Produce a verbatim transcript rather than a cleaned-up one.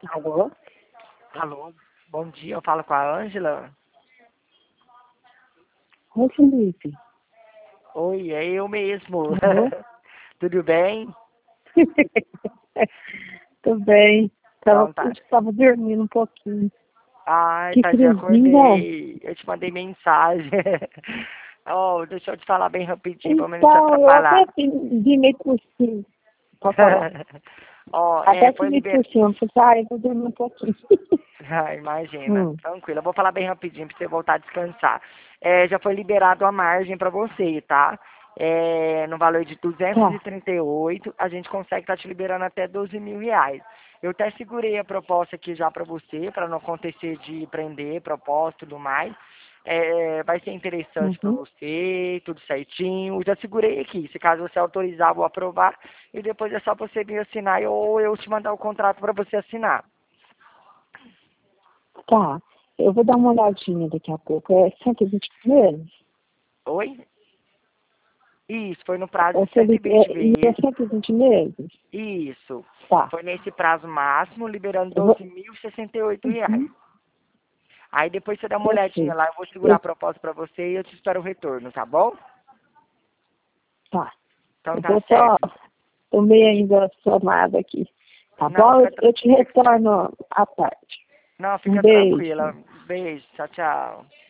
Alô? Alô, bom dia, eu falo com a Ângela. Oi, Felipe. Oi, é eu mesmo. Alô? Tudo bem? Tudo bem. Tava, Então tá. estava dormindo um pouquinho. Ai, Que tadinha, friozinho. acordei. Eu te mandei mensagem. Oh, deixa eu te falar bem rapidinho pra mim não te Então, eu até atrapalhar. vi meio por cima. Pode falar. Ó, é, Até que foi vi liber... por cima. Falei, ah, eu vou dormir um pouquinho. Ah, imagina, hum. tranquilo. Eu vou falar bem rapidinho pra você voltar a descansar. É, já foi liberado a margem pra você, tá? É, no valor de duzentos e Tá. trinta e oito, a gente consegue estar te liberando até doze mil reais. Eu até segurei a proposta aqui já pra você, pra não acontecer de prender proposta e tudo mais. É, vai ser interessante pra Uhum. você, tudo certinho. Já segurei aqui. Se caso você autorizar, vou aprovar. E depois é só você vir assinar ou eu te mandar o contrato pra você assinar. Tá. Eu vou dar uma olhadinha daqui a pouco. É cento e vinte meses? Oi? Isso, foi no prazo Ô, de cento e Felipe, vinte é, e é vezes. cento e vinte meses? Isso. Tá. Foi nesse prazo máximo, liberando Eu vou... doze mil e sessenta e oito reais. Uhum. Aí depois você dá uma olhadinha lá, Perfeito. eu vou segurar Eu... a proposta pra você e eu te espero o retorno, tá bom? Tá. Então Eu tá vou só... certo. Tô meio ainda somada aqui. Tá Não, bom? Eu, fica, tra- eu te retorno à tarde. não, Um fica beijo. tranquila. Beijo, tchau, tchau.